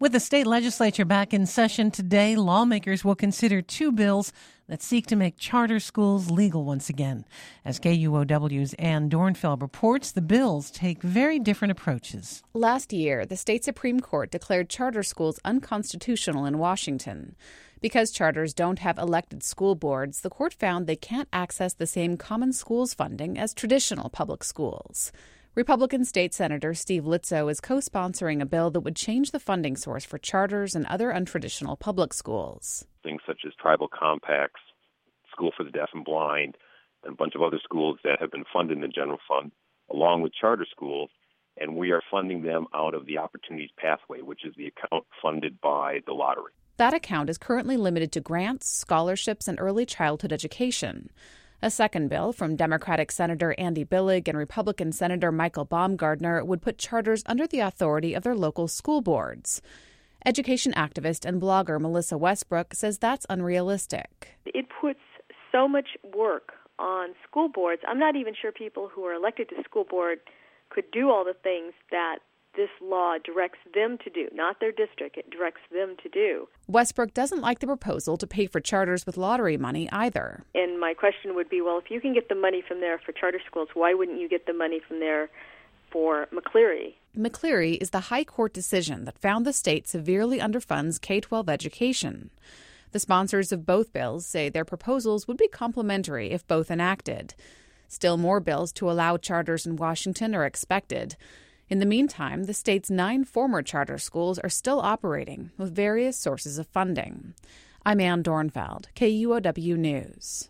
With the state legislature back in session today, lawmakers will consider two bills that seek to make charter schools legal once again. As KUOW's Ann Dornfeld reports, the bills take very different approaches. Last year, the state Supreme Court declared charter schools unconstitutional in Washington. Because charters don't have elected school boards, the court found they can't access the same common schools funding as traditional public schools. Republican State Senator Steve Litzo is co-sponsoring a bill that would change the funding source for charters and other untraditional public schools. Things such as tribal compacts, School for the Deaf and Blind, and a bunch of other schools that have been funded in the general fund, along with charter schools, and we are funding them out of the Opportunities Pathway, which is the account funded by the lottery. That account is currently limited to grants, scholarships, and early childhood education. A second bill from Democratic Senator Andy Billig and Republican Senator Michael Baumgardner would put charters under the authority of their local school boards. Education activist and blogger Melissa Westbrook says that's unrealistic. It puts so much work on school boards. I'm not even sure people who are elected to school board could do all the things that this law directs them to do, not their district. It directs them to do. Westbrook doesn't like the proposal to pay for charters with lottery money either. And my question would be, well, if you can get the money from there for charter schools, why wouldn't you get the money from there for McCleary? McCleary is the high court decision that found the state severely underfunds K-12 education. The sponsors of both bills say their proposals would be complementary if both enacted. Still more bills to allow charters in Washington are expected. In the meantime, the state's 9 former charter schools are still operating with various sources of funding. I'm Ann Dornfeld, KUOW News.